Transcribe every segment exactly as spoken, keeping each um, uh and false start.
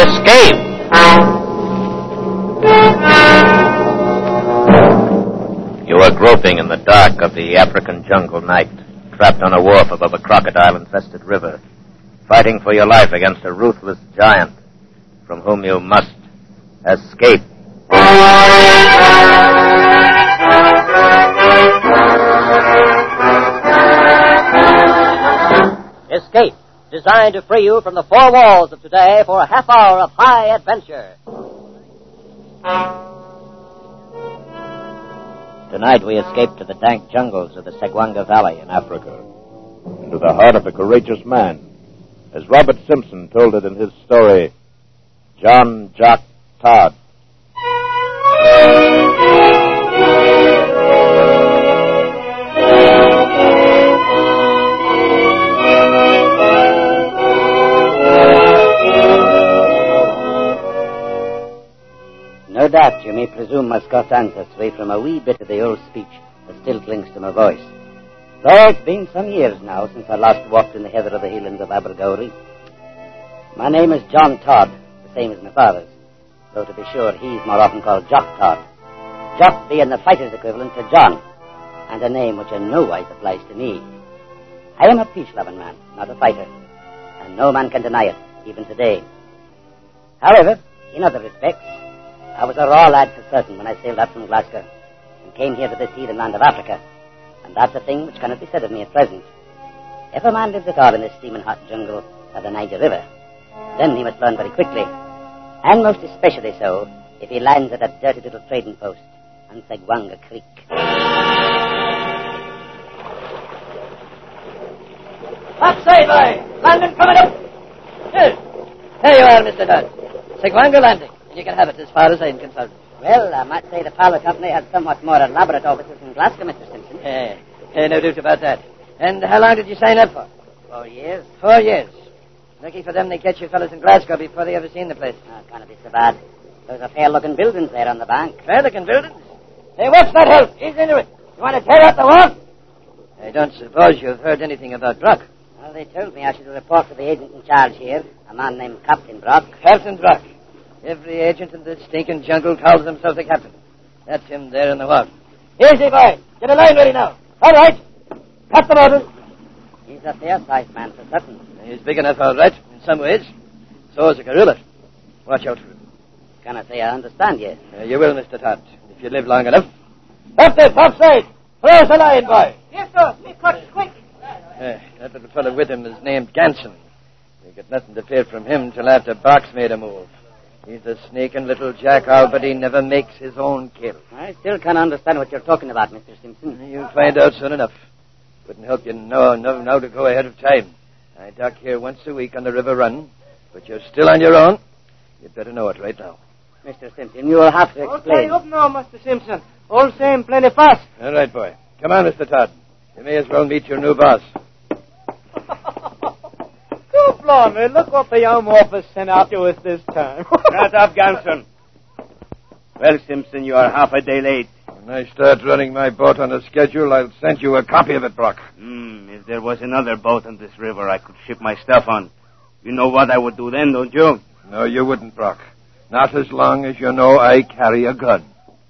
Escape! You are groping in the dark of the African jungle night, trapped on a wharf above a crocodile-infested river, fighting for your life against a ruthless giant from whom you must escape. Escape, designed to free you from the four walls of today for a half hour of high adventure. Tonight we escape to the dank jungles of the Segwanga Valley in Africa. Into the heart of a courageous man, as Robert Simpson told it in his story, John Jock Todd. No doubt you may presume my Scots ancestry from a wee bit of the old speech that still clings to my voice. Though it's been some years now since I last walked in the heather of the Highlands of Abergowrie. My name is John Todd, the same as my father's, though to be sure he's more often called Jock Todd. Jock being the fighter's equivalent to John, and a name which in no wise applies to me. I am a peace-loving man, not a fighter, and no man can deny it, even today. However, in other respects, I was a raw lad for certain when I sailed out from Glasgow and came here to this heathen land of Africa, and that's a thing which cannot be said of me at present. If a man lives at all in this steaming hot jungle of the Niger River, then he must learn very quickly, and most especially so if he lands at a dirty little trading post on Segwanga Creek. Up, say, boy! Landing coming up! Here. Here you are, Mister Todd. Segwanga Landing. You can have it as far as I'm concerned. Well, I might say the Power Company had somewhat more elaborate offices in Glasgow, Mister Simpson. Eh, eh, no doubt about that. And how long did you sign up for? Four years. Four years. Lucky for them they catch you fellas in Glasgow before they ever seen the place. Oh, can't be so bad. There's a fair-looking buildings there on the bank. Fair-looking buildings? Hey, what's that hell? Ease into it. You want to tear out the wall? I don't suppose you've heard anything about Brock. Well, they told me I should report to the agent in charge here, a man named Captain Brock. Captain Brock. Every agent in this stinking jungle calls himself the captain. That's him there in the wall. Easy, boy. Get a line ready now. All right. Cut the motors. He's a fair-sized man for certain. He's big enough, all right, in some ways. So is a gorilla. Watch out for him. Can I say I understand you? Uh, you will, Mister Todd, if you live long enough. Up there, topside. Where's the line, boy? Yes, sir. Me cut quick. Uh, that little fellow with him is named Ganson. You get nothing to fear from him till after Brock's made a move. He's a sneaking little jackal, but he never makes his own kill. I still can't understand what you're talking about, Mister Simpson. You'll find out soon enough. Couldn't help you know, know now to go ahead of time. I dock here once a week on the river run, but you're still on your own. You'd better know it right now. Mister Simpson, you will have to explain. All up now, Mister Simpson. All same, plenty fast. All right, boy. Come on, Mister Todd. You may as well meet your new boss. Oh, blimey, look what the Home Office sent out to us this time. Shut up, Ganson. Well, Simpson, you are half a day late. When I start running my boat on a schedule, I'll send you a copy of it, Brock. Hmm, if there was another boat on this river I could ship my stuff on, you know what I would do then, don't you? No, you wouldn't, Brock. Not as long as you know I carry a gun.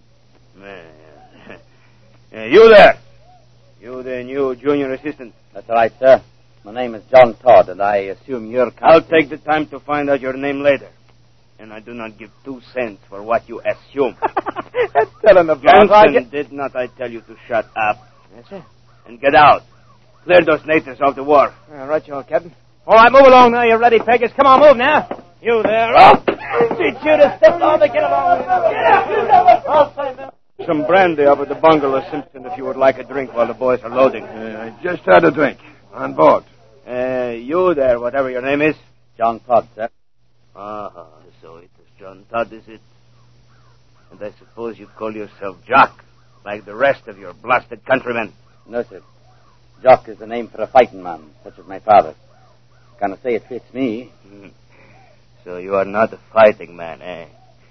Uh, you there. You the new junior assistant. That's right, sir. My name is John Todd, and I assume you're... I'll take the time to find out your name later. And I do not give two cents for what you assume. That's telling the Johnson, I did not I tell you to shut up? Yes, sir. And get out. Clear those natives off the wharf. Uh, right, you are, Captain. All right, move along now, you ready, Peggers. Come on, move now. You there. Oh! Teach you to step on the get along. Get out. Some brandy up at the bungalow, Simpson, if you would like a drink while the boys are loading. Uh, I just had a drink. On board. Uh, you there, whatever your name is? John Todd, sir. Ah, so it is John Todd, is it? And I suppose you call yourself Jock, like the rest of your blasted countrymen. No, sir. Jock is the name for a fighting man, such as my father. Can I say it fits me? So you are not a fighting man, eh?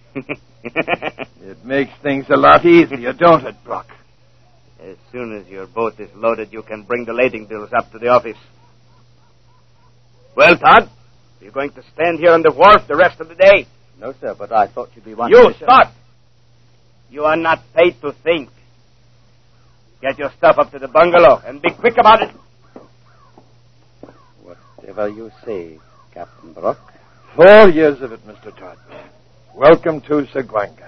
It makes things a lot easier, don't it, Brock? As soon as your boat is loaded, you can bring the lading bills up to the office. Well, Todd, Are you going to stand here on the wharf the rest of the day? No, sir, but I thought you'd be wanting You to... thought! You are not paid to think. Get your stuff up to the bungalow and be quick about it. Whatever you say, Captain Brock. Four years of it, Mister Todd. Welcome to Seguanga.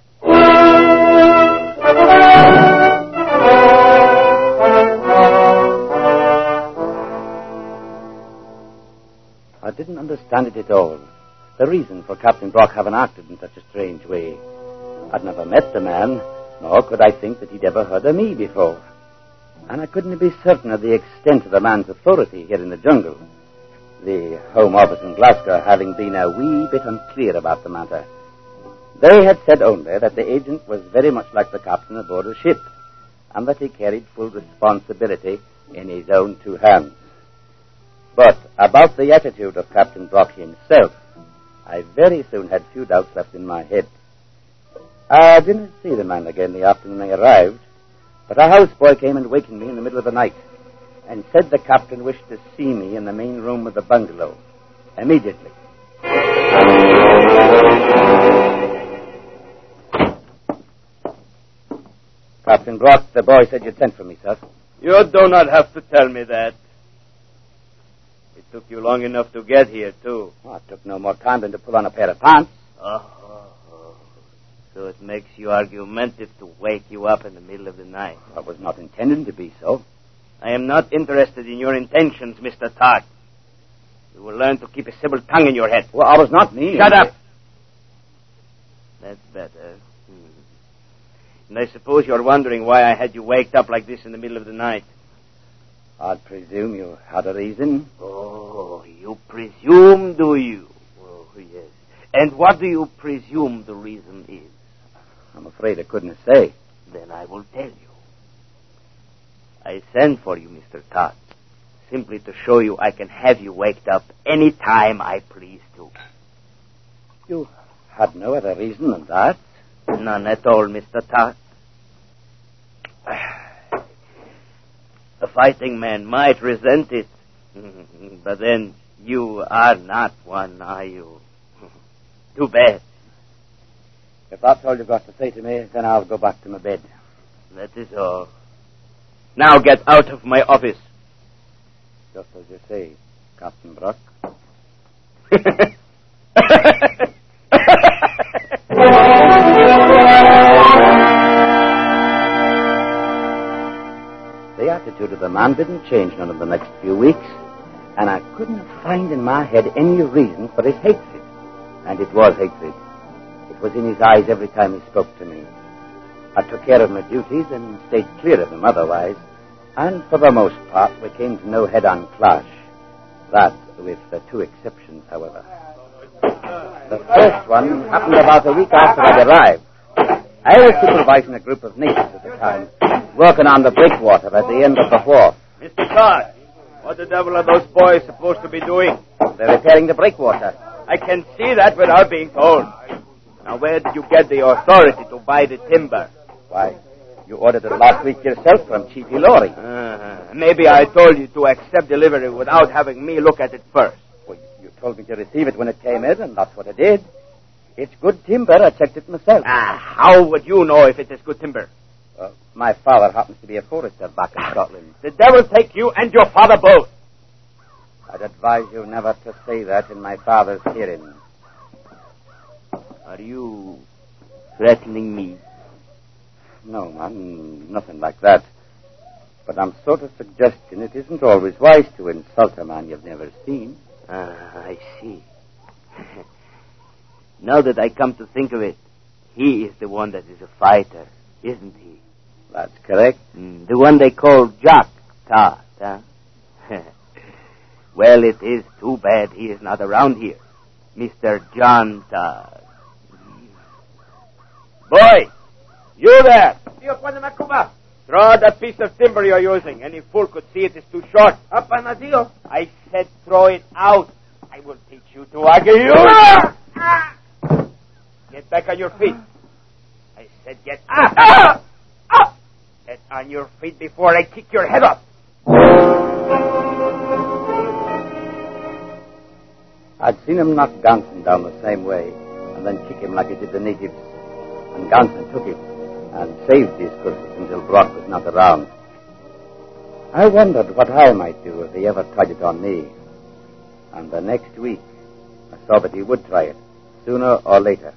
I didn't understand it at all. The reason for Captain Brock having acted in such a strange way. I'd never met the man, nor could I think that he'd ever heard of me before. And I couldn't be certain of the extent of the man's authority here in the jungle. The Home Office in Glasgow having been a wee bit unclear about the matter. They had said only that the agent was very much like the captain aboard a ship, and that he carried full responsibility in his own two hands. But about the attitude of Captain Brock himself, I very soon had few doubts left in my head. I didn't see the man again the afternoon I arrived, but a houseboy came and wakened me in the middle of the night and said the captain wished to see me in the main room of the bungalow immediately. Captain Brock, the boy said you'd sent for me, sir. You do not have to tell me that. It took you long enough to get here, too. Oh, it took no more time than to pull on a pair of pants. Oh, oh, oh. So it makes you argumentative to wake you up in the middle of the night. I was not intending to be so. I am not interested in your intentions, Mister Todd. You will learn to keep a civil tongue in your head. Well, I was not mean. Shut up! That's better. Hmm. And I suppose you're wondering why I had you waked up like this in the middle of the night. I presume you had a reason. Oh, you presume, do you? Oh, yes. And what do you presume the reason is? I'm afraid I couldn't say. Then I will tell you. I sent for you, Mister Todd, simply to show you I can have you waked up any time I please to. You had no other reason than that? None at all, Mister Todd. A fighting man might resent it, but then you are not one, are you? Too bad. If that's all you've got to say to me, then I'll go back to my bed. That is all. Now get out of my office. Just as you say, Captain Brock. The attitude of the man didn't change none of the next few weeks, and I couldn't find in my head any reason for his hatred. And it was hatred. It was in his eyes every time he spoke to me. I took care of my duties and stayed clear of him otherwise, and for the most part we came to no head-on clash. That with the two exceptions, however. The first one happened about a week after I'd arrived. I was supervising a group of natives at the time, working on the breakwater at the end of the wharf. Mister Todd, what the devil are those boys supposed to be doing? They're repairing the breakwater. I can see that without being told. Now, where did you get the authority to buy the timber? Why, you ordered it last week yourself from Chief Ilori. Uh, maybe I told you to accept delivery without having me look at it first. Well, you told me to receive it when it came in, and that's what I did. It's good timber. I checked it myself. Ah, how would you know if it is good timber? Uh, my father happens to be a forester back in Scotland. The devil take you and your father both. I'd advise you never to say that in my father's hearing. Are you threatening me? No, man, nothing like that. But I'm sort of suggesting it isn't always wise to insult a man you've never seen. Ah, I see. Now that I come to think of it, he is the one that is a fighter, isn't he? That's correct. Mm, the one they call Jock Todd, huh? Well, it is too bad he is not around here. Mister John Todd. Boy, you there! Throw that piece of timber you're using. Any fool could see it is too short. I said throw it out. I will teach you to argue. Get back on your feet. I said get up. Get on your feet before I kick your head off. I'd seen him knock Ganson down the same way and then kick him like he did the natives. And Ganson took it and saved his curses until Brock was not around. I wondered what I might do if he ever tried it on me. And the next week, I saw that he would try it, sooner or later.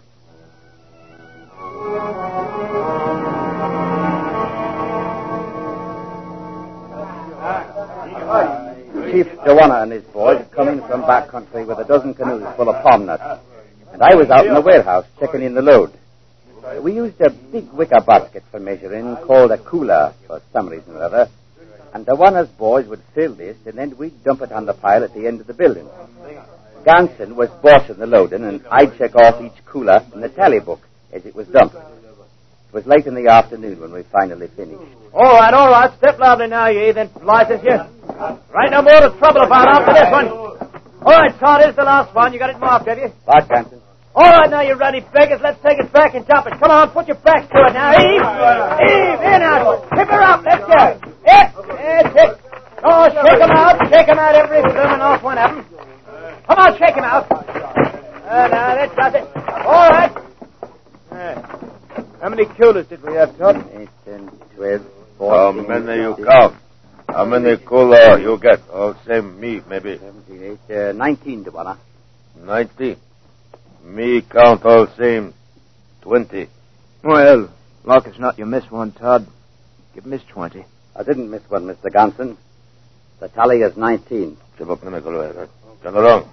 Chief Joanna and his boys had come in from back country with a dozen canoes full of palm nuts, and I was out in the warehouse checking in the load. We used a big wicker basket for measuring called a cooler for some reason or other, and Joanna's boys would fill this, and then we'd dump it on the pile at the end of the building. Ganson was bossing the loading, and I'd check off each cooler in the tally book as it was dumped. It was late in the afternoon when we finally finished. All right, all right. Step loudly now, ye, then license you. Right, no more trouble about after this one. All right, Todd, here's the last one. You got it marked, have you? Right, Ganson. All right, now you're ready, beggars. Let's take it back and jump it. Come on, put your backs to it now. Eve! Eve, in now. Pick her up. Let's go. It! It's it. Oh, shake 'em out. Shake 'em out, every blooming off one of 'em. Come on, shake 'em out. Uh, now, that's got it. All right. Uh, how many coolers did we have, Todd? Eight, ten, twelve, How fourteen, many you count? How many cooler you get? Oh, same me, maybe. seventeen, eight, uh, nineteen, Joanna. Ninety. Me count all same. Twenty. Well, like it's not you miss one, Todd. Give miss twenty. I didn't miss one, Mister Ganson. The tally is nineteen. Turn along.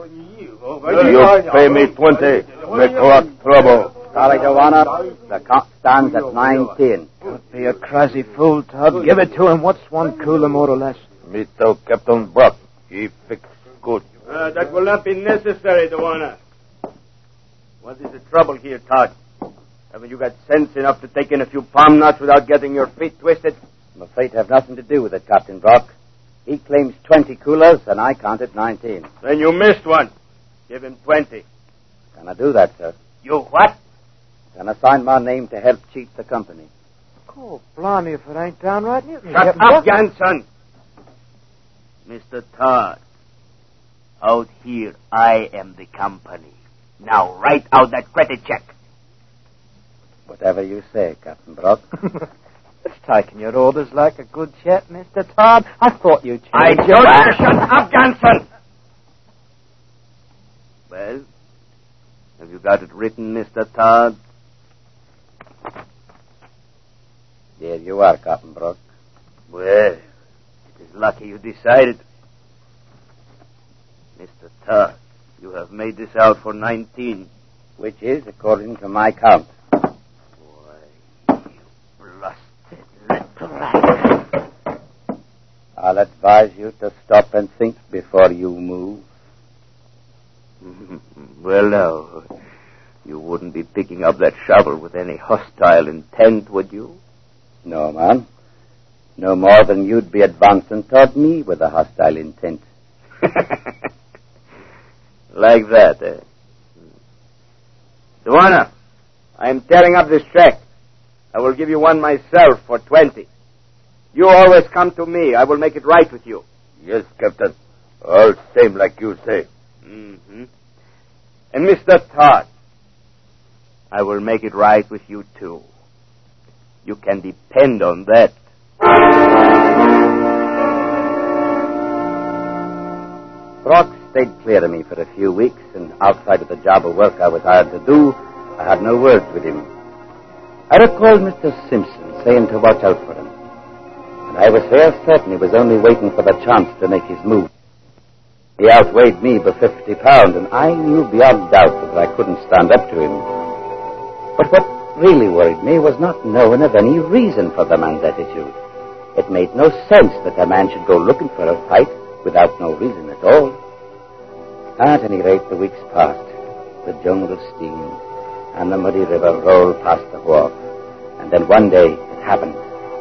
You pay me twenty. Make lot trouble. Sorry, Joanna. The count stands at nineteen. Don't be a crazy fool, Todd. Give it to him. What's one cooler, more or less? Me tell Captain Brock. He fix good. Uh, that will not be necessary, Joanna. What is the trouble here, Todd? Haven't you got sense enough to take in a few palm nuts without getting your feet twisted? My fate have nothing to do with it, Captain Brock. He claims twenty coolers, and I counted nineteen. Then you missed one. Give him twenty. Can I do that, sir? You what? Can I sign my name to help cheat the company? Oh, blimey, if it ain't downright near. Shut up, Ganson. Mister Todd, out here I am the company. Now write out that credit check. Whatever you say, Captain Brock. It's taking your orders like a good chap, Mister Todd. I thought you'd change I your told you to shut up, Ganson. Well, have you got it written, Mister Todd? There you are, Captain Brock. Well, it is lucky you decided. Mister Todd, you have made this out for nineteen. Which is according to my count. Why, you blasted little rat. I'll advise you to stop and think before you move. Well, now, you wouldn't be picking up that shovel with any hostile intent, would you? No, man. No more than you'd be advancing toward me with a hostile intent. Like that, eh? Joanna, I'm tearing up this check. I will give you one myself for twenty. You always come to me. I will make it right with you. Yes, Captain. All same like you say. Mm-hmm. And Mister Todd, I will make it right with you, too. You can depend on that. Brock stayed clear of me for a few weeks, and outside of the job of work I was hired to do, I had no words with him. I recalled Mister Simpson saying to watch out for him, and I was fair certain he was only waiting for the chance to make his move. He outweighed me by fifty pounds, and I knew beyond doubt that I couldn't stand up to him. But what really worried me was not knowing of any reason for the man's attitude. It made no sense that a man should go looking for a fight without no reason at all. At any rate, the weeks passed. The jungle steamed, and the muddy river rolled past the wharf. And then one day, it happened.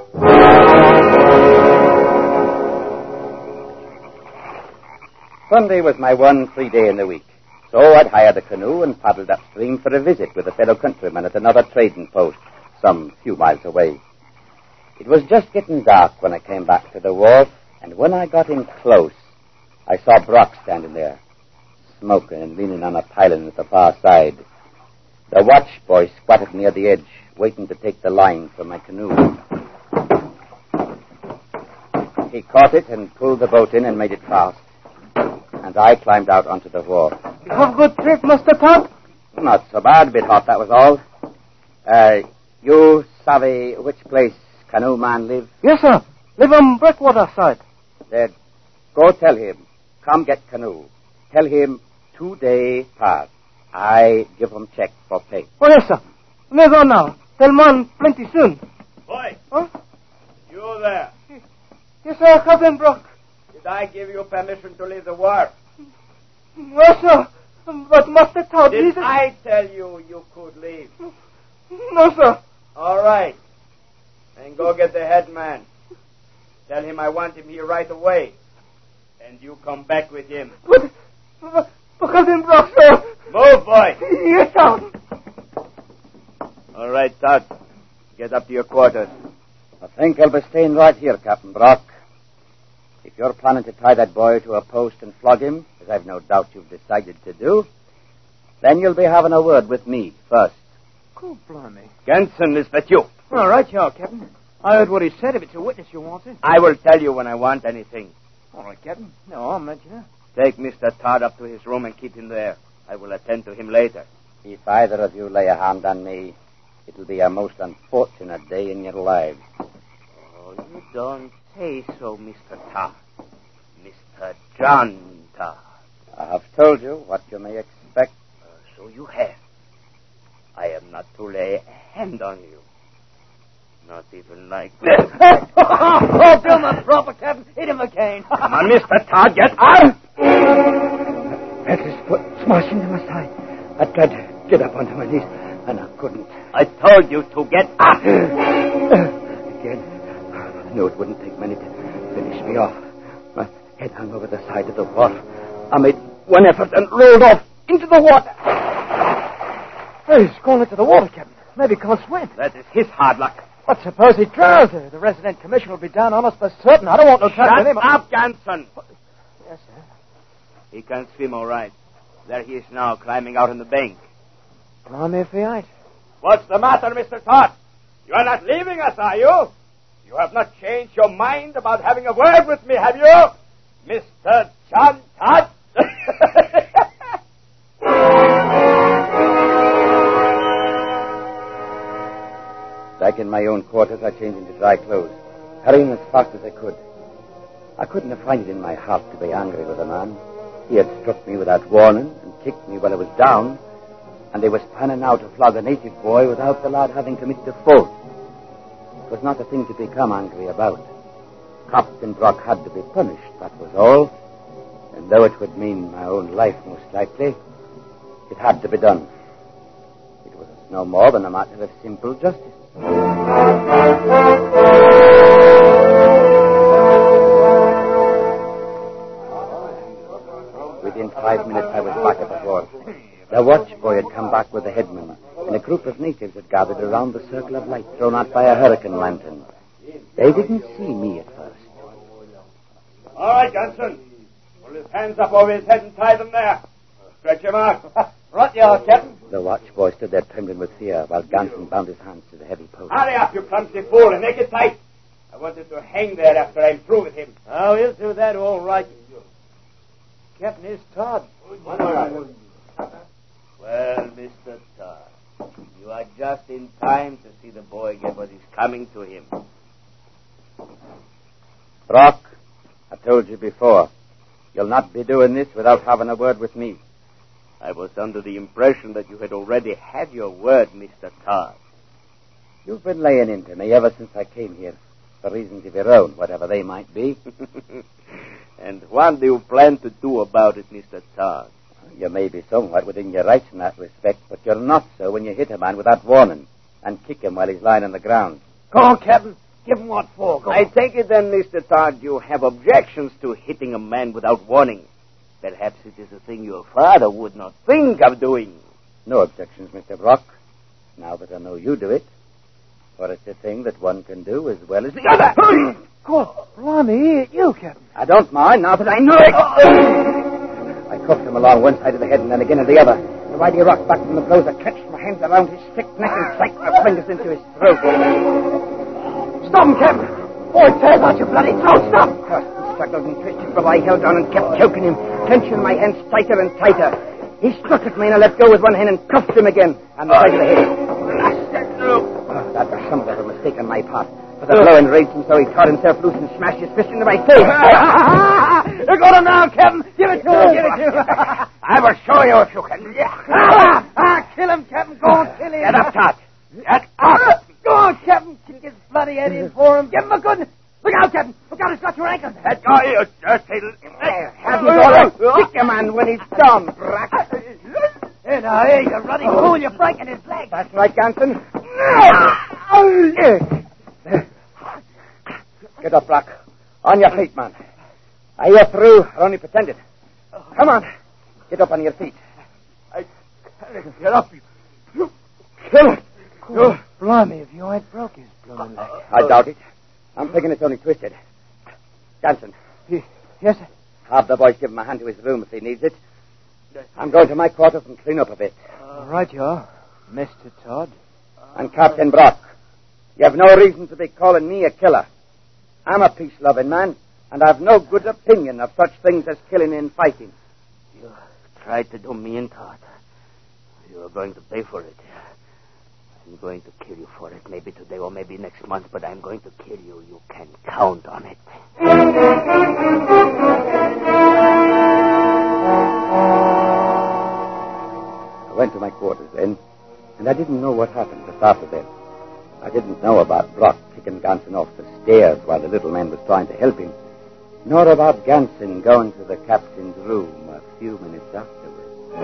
Sunday was my one free day in the week. So I'd hired a canoe and paddled upstream for a visit with a fellow countryman at another trading post some few miles away. It was just getting dark when I came back to the wharf, and when I got in close, I saw Brock standing there, smoking and leaning on a pylon at the far side. The watch boy squatted near the edge, waiting to take the line from my canoe. He caught it and pulled the boat in and made it fast. And I climbed out onto the wharf. You have good trip, Mister Todd? Not so bad, a bit hot, that was all. Uh, you savvy which place canoe man live? Yes, sir. Live on Breakwater side. Then go tell him, come get canoe. Tell him two day pass. I give him check for pay. Oh, yes, sir. May go now. Tell man plenty soon. Boy. Huh? You there. Yes, sir, Captain Brock. Did I give you permission to leave the wharf? Yes, sir. But Master Todd... Did he's a... I tell you you could leave? No, sir. All right. Then go get the head man. Tell him I want him here right away. And you come back with him. But... but, but Captain Brock, sir... Move, boy. Yes, sir. All right, Todd. Get up to your quarters. I think I'll be staying right here, Captain Brock. If you're planning to tie that boy to a post and flog him, as I've no doubt you've decided to do, then you'll be having a word with me first. Cool, blimey. Ganson, is that you? All right, you are, Captain. I heard what he said. If it's a witness you wanted. I will tell you when I want anything. All right, Captain. No, I'll mention it. Take Mister Todd up to his room and keep him there. I will attend to him later. If either of you lay a hand on me, it'll be a most unfortunate day in your lives. Oh, you don't say so, Mister Todd. Mister John Todd. I have told you what you may expect. Uh, so you have. I am not to lay a hand on you. Not even like this. Oh, do him a proper, Captain. Hit him again. Come on, Mister Todd, get out! Felt his foot smash into my side. I tried to get up onto my knees, and I couldn't. I told you to get up. Again, I knew it wouldn't take many to finish me off. My head hung over the side of the wharf. I made one effort and rolled off into the water. Hey, he's going into the water, Captain. Maybe he can't swim. That is his hard luck. But suppose he drowns. The resident commissioner will be down on us for certain. I don't want no trouble with him. Shut up, Ganson. Yes, sir. He can swim all right. There he is now, climbing out on the bank. Blimey if he ain't. What's the matter, Mister Todd? You are not leaving us, are you? You have not changed your mind about having a word with me, have you? Mister John Todd? Back in my own quarters, I changed into dry clothes, hurrying as fast as I could. I couldn't have found it in my heart to be angry with the man. He had struck me without warning and kicked me while I was down, and they was planning now to flog a native boy without the lad having committed a fault. It was not a thing to become angry about. Captain Brock had to be punished, that was all. And though it would mean my own life, most likely, it had to be done. It was no more than a matter of simple justice. Within five minutes, I was back at the wharf. The watch boy had come back with the headman, and a group of natives had gathered around the circle of light thrown out by a hurricane lantern. They didn't see me at first. All right, Johnson. Pull his hands up over his head and tie them there. Stretch him out. Right you are, Captain. The watch boy stood there trembling with fear while Ganson bound his hands to the heavy post. Hurry up, you clumsy fool, and make it tight. I wanted to hang there after I'm through with him. Oh, he'll do that all right. Captain is Todd. All right. Well, Mister Todd, you are just in time to see the boy get what is coming to him. Brock, I told you before, you'll not be doing this without having a word with me. I was under the impression that you had already had your word, Mister Todd. You've been laying into me ever since I came here, for reasons of your own, whatever they might be. And what do you plan to do about it, Mister Todd? You may be somewhat within your rights in that respect, but you're not so when you hit a man without warning and kick him while he's lying on the ground. Go on, Captain. Give him what for. Go I on. take it then, Mister Todd, you have objections to hitting a man without warning. Perhaps it is a thing your father would not think of doing. No objections, Mister Brock, now that I know you do it. For it's a thing that one can do as well as the other. God, blimey, he hit you, Captain. I don't mind now that I know it. I cuffed him along one side of the head and then again on the other. And while he rocked back from the blows, I clenched my hands around his thick neck and sank my fingers into his throat. Stop him, Captain! Oh, it tears out your bloody throat! Stop! He struggled and twisted, but I held on and kept choking him, clenching my hands tighter and tighter. He struck at me and I let go with one hand and cuffed him again on the side of the head. Oh, that was somewhat of a mistake on my part. But the blow enraged him, so he tore himself loose and smashed his fist into my face. You got him now, Captain! Give it to him! Give it to him! I will show you if you can. ah, ah, kill him, Captain! Go on, kill him! Get up, Todd! Get up! Go on, Captain! Kick his bloody head in for him! Give him a good... Look out, Captain! Look out, he's got your ankles! Let go, you dirty... Have him all right. Kick him, man, when he's done, Brack. Hey, now, hey, you ruddy fool! You're breaking his leg! That's right, Ganson. Get up, Brack. On your feet, man. Are you through or only pretended? Come on. Get up on your feet. I can't get up. You Kill it. Oh, blimey, if you ain't broke his blooming leg. I doubt it. I'm thinking it's only twisted. Ganson. Yes, sir? Have the boys give him a hand to his room if he needs it. I'm going to my quarters and clean up a bit. Uh, right you are, Mister Todd. And Captain Brock, you have no reason to be calling me a killer. I'm a peace-loving man, and I've no good opinion of such things as killing and fighting. You tried to do me in, Todd. You are going to pay for it. I'm going to kill you for it, maybe today or maybe next month, but I'm going to kill you. You can count on it. I went to my quarters then, and I didn't know what happened just after that. I didn't know about Brock kicking Ganson off the stairs while the little man was trying to help him, nor about Ganson going to the captain's room a few minutes afterwards.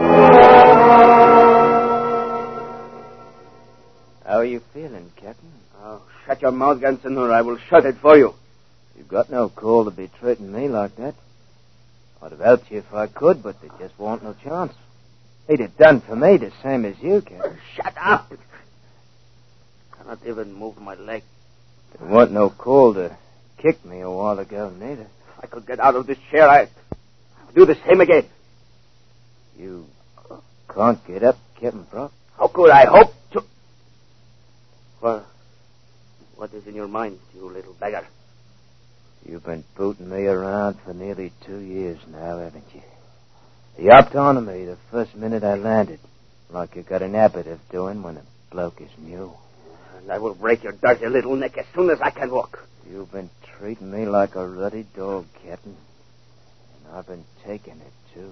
How are you feeling, Captain? Oh, shut your mouth, Ganson, or I will shut it for you. You've got no call to be treating me like that. I'd have helped you if I could, but there just won't no chance. He'd have done for me the same as you, Captain. Shut up! Cannot even move my leg. There wasn't no call to kick me a while ago, neither. If I could get out of this chair, I'd do the same again. You can't get up, Captain Brock? How could I hope to... Well, what is in your mind, you little beggar? You've been booting me around for nearly two years now, haven't you? You hopped onto me the first minute I landed, like you got an habit of doing when a bloke is new. And I will break your dirty little neck as soon as I can walk. You've been treating me like a ruddy dog, Captain. And I've been taking it, too.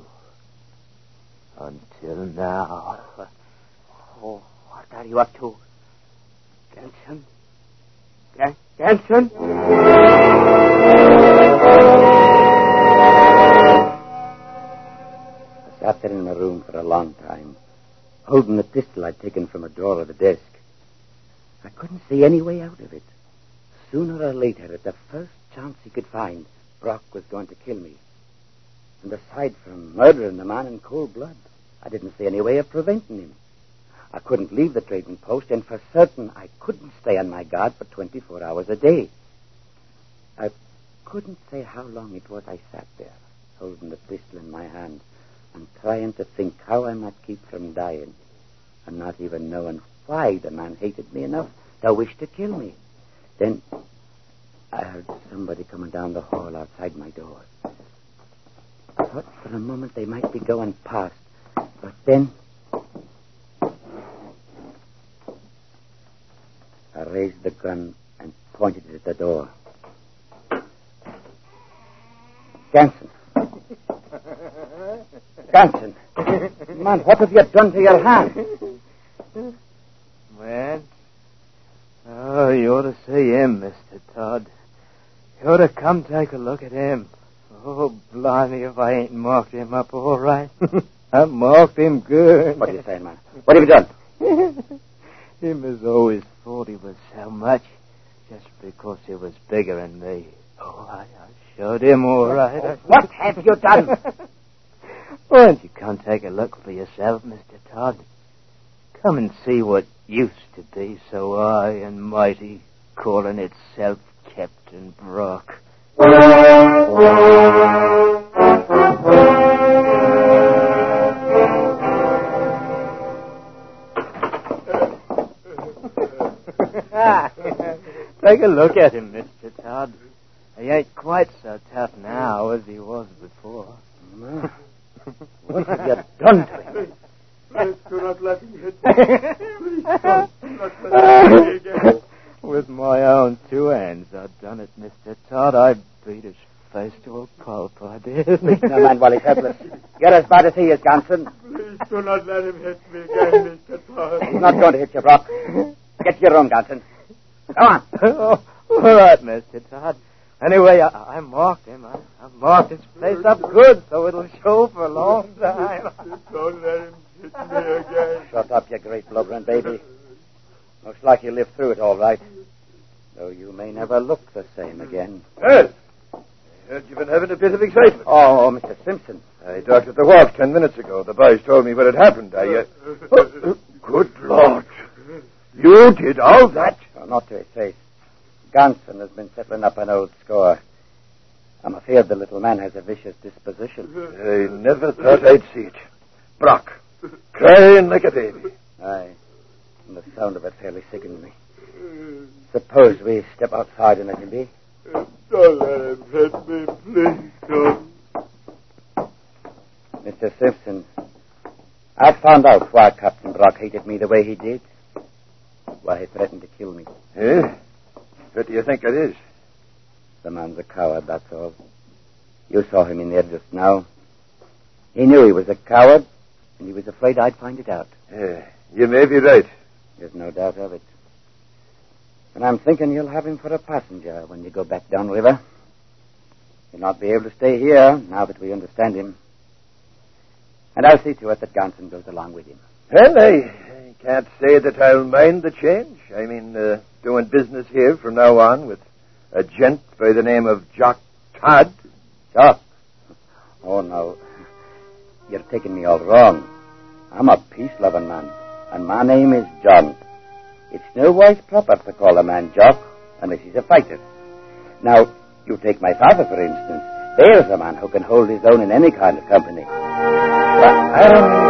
Until now. Oh, what are you up to? Ganson? Gan- Ganson? I sat there in my room for a long time, holding the pistol I'd taken from a drawer of the desk. I couldn't see any way out of it. Sooner or later, at the first chance he could find, Brock was going to kill me. And aside from murdering the man in cold blood, I didn't see any way of preventing him. I couldn't leave the trading post, and for certain I couldn't stay on my guard for twenty-four hours a day. I couldn't say how long it was I sat there, holding the pistol in my hand, and trying to think how I might keep from dying, and not even knowing why the man hated me enough to wish to kill me. Then I heard somebody coming down the hall outside my door. I thought for a moment they might be going past, but then I raised the gun and pointed it at the door. Ganson. Ganson. Man, what have you done to your hand? Man? Oh, you ought to see him, Mister Todd. You ought to come take a look at him. Oh, blimey, if I ain't marked him up all right. I marked him good. What are you saying, man? What have you done? Him has always thought he was so much, just because he was bigger than me. Oh, I, I showed him all right. Oh, what have you done? Why don't you come take a look for yourself, Mister Todd? Come and see what used to be so high and mighty, calling itself Captain Brock. a look at him, Mister Todd. He ain't quite so tough now as he was before. No. What have you done to him? Please do not let him hit me. Please don't. Not let him hit me again. With my own two hands, I've done it, Mister Todd. I beat his face to a pulp, I did. Speak no man while he's helpless. You're as bad as he is, Ganson. Please do not let him hit me again, Mister Todd. He's not going to hit you, Brock. Get to your room, Ganson. Come on. Oh, all right, Mister Todd. Anyway, I, I marked him. I, I marked his face up good so it'll show for a long time. Don't let him hit me again. Shut up, you great blubbering baby. Looks like you lived through it all right. Though you may never look the same again. Yes. I heard you've been having a bit of excitement. Oh, Mister Simpson. I docked at the wharf ten minutes ago. The boys told me what had happened. I, uh... oh, good Lord. You did all that? Oh, not to his face. Ganson has been settling up an old score. I'm afraid the little man has a vicious disposition. I never thought I'd see it. Brock, crying like a baby. Aye. And the sound of it fairly sickened me. Suppose we step outside and let him be? Don't let him hit me, please don't. Mister Simpson, I've found out why Captain Brock hated me the way he did. Why he threatened to kill me. Eh? What do you think it is? The man's a coward, that's all. You saw him in there just now. He knew he was a coward, and he was afraid I'd find it out. Yeah, you may be right. There's no doubt of it. And I'm thinking you'll have him for a passenger when you go back downriver. He'll not be able to stay here, now that we understand him. And I'll see to it that Ganson goes along with him. Well, I, I can't say that I'll mind the change. I mean, uh, doing business here from now on with a gent by the name of Jock Todd. Jock? Oh, no. You're taking me all wrong. I'm a peace-loving man, and my name is John. It's no wise proper to call a man Jock unless he's a fighter. Now, you take my father, for instance. There's a man who can hold his own in any kind of company. But I don't...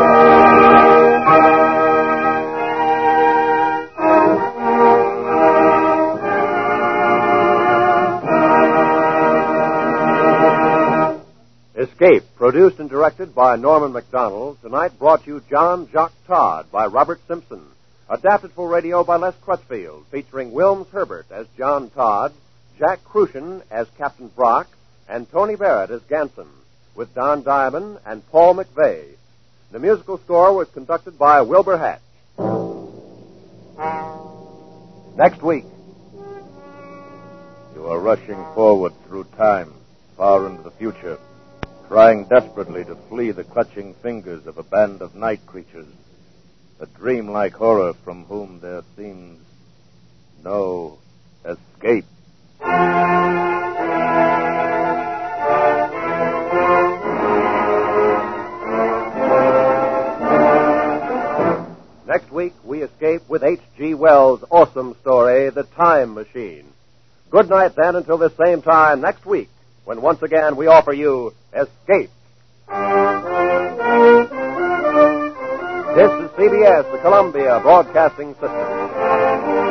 Escape, produced and directed by Norman MacDonald, tonight brought you John Jock Todd by Robert Simpson. Adapted for radio by Les Crutchfield, featuring Wilms Herbert as John Todd, Jack Crucian as Captain Brock, and Tony Barrett as Ganson, with Don Diamond and Paul McVeigh. The musical score was conducted by Wilbur Hatch. Next week. You are rushing forward through time, far into the future, trying desperately to flee the clutching fingers of a band of night creatures, a dreamlike horror from whom there seems no escape. Next week, we escape with H G. Wells' awesome story, The Time Machine. Good night, then, until this same time next week, when once again we offer you Escape. This is C B S, the Columbia Broadcasting System.